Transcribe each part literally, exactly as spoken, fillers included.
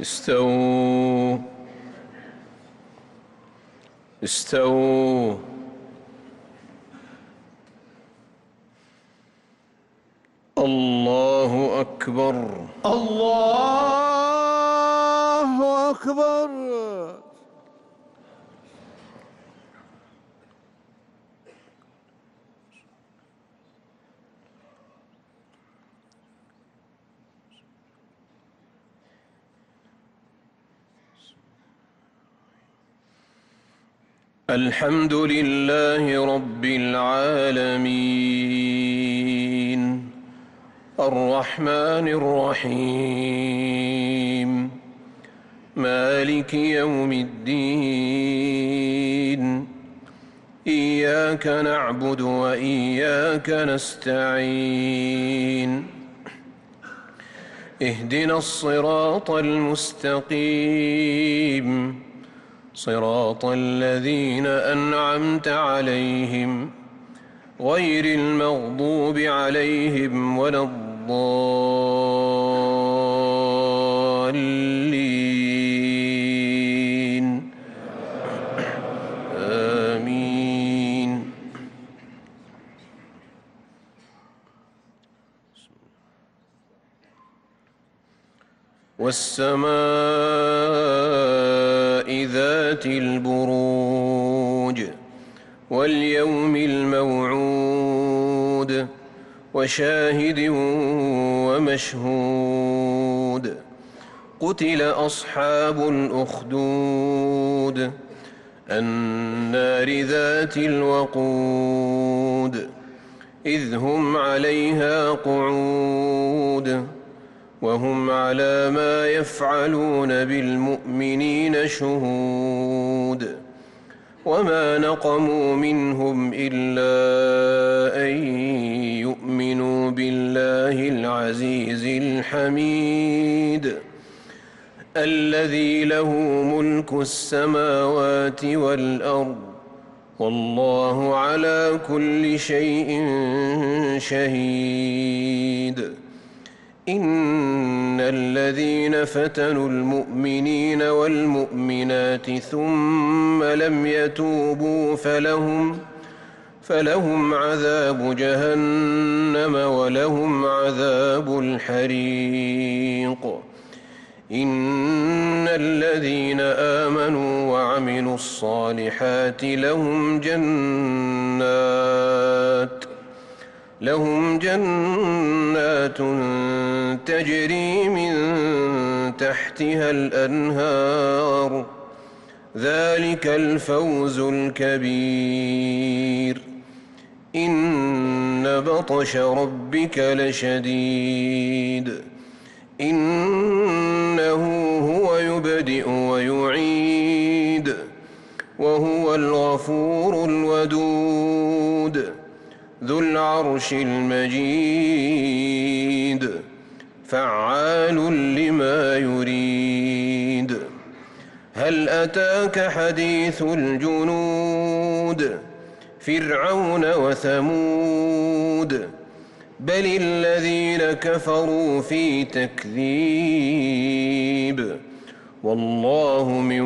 استووا استووا الله أكبر الله أكبر. الحمد لله رب العالمين الرحمن الرحيم مالك يوم الدين إياك نعبد وإياك نستعين اهدنا الصراط المستقيم صراط الذين أنعمت عليهم غير المغضوب عليهم ولا الضالين آمين. والسماء ذات البروج واليوم الموعود وشاهد ومشهود قتل أصحاب الأخدود النار ذات الوقود إذ هم عليها قعود وهم على ما يفعلون بالمؤمنين شهود وما نقموا منهم إلا أن يؤمنوا بالله العزيز الحميد الذي له ملك السماوات والأرض والله على كل شيء شهيد. إن الذين فتنوا المؤمنين والمؤمنات ثم لم يتوبوا فلهم فلهم عذاب جهنم ولهم عذاب الحريق. إن الذين آمنوا وعملوا الصالحات لهم جنات لهم جنات تجري من تحتها الأنهار ذلك الفوز الكبير. إن بطش ربك لشديد إنه هو يبدئ ويعيد وهو الغفور الودود ذو العرش المجيد فعال لما يريد. هل أتاك حديث الجنود فرعون وثمود بل الذين كفروا في تكذيب والله من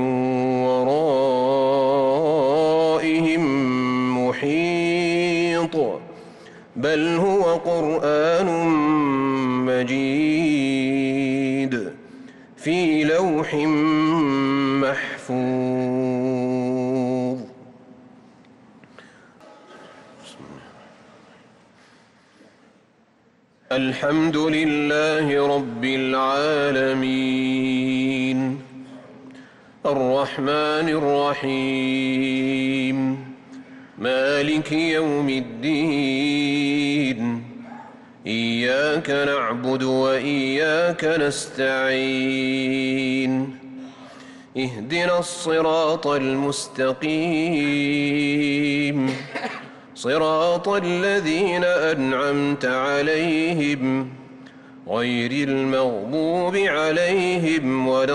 ورائهم محيط بل هو قرآن مجيد في لوح محفوظ. الحمد لله رب العالمين الرحمن الرحيم مالك يوم الدين إياك نعبد وإياك نستعين اهدنا الصراط المستقيم صراط الذين أنعمت عليهم غير المغضوب عليهم ولا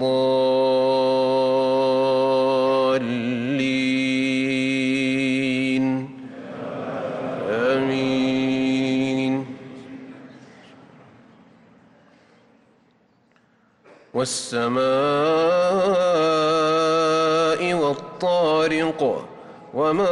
الضالين آمين. والسماء والطارق وما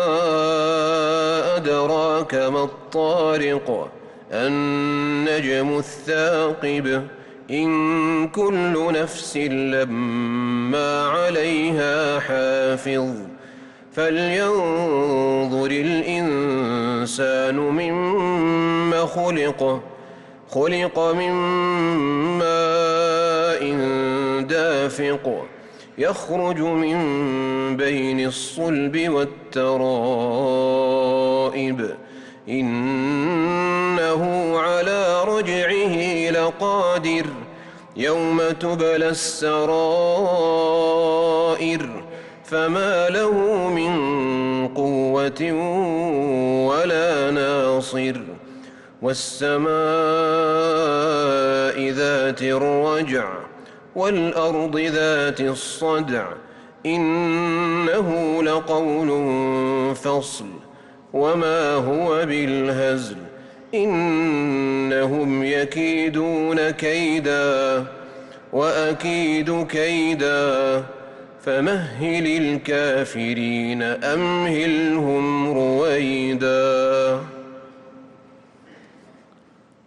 أدراك ما الطارق النجم الثاقب إن كل نفس لما عليها حافظ فلينظر الإنسان مما خلق خلق من ماء دافق يخرج من بين الصلب والترائب إنه على رجعه لقادر يوم تبلى السرائر فما له من قوة ولا ناصر والسماء ذات الرجع والأرض ذات الصدع إنه لقول فصل وما هو بالهزل إنهم يكيدون كيدا وأكيد كيدا فمهل الكافرين أمهلهم رويدا.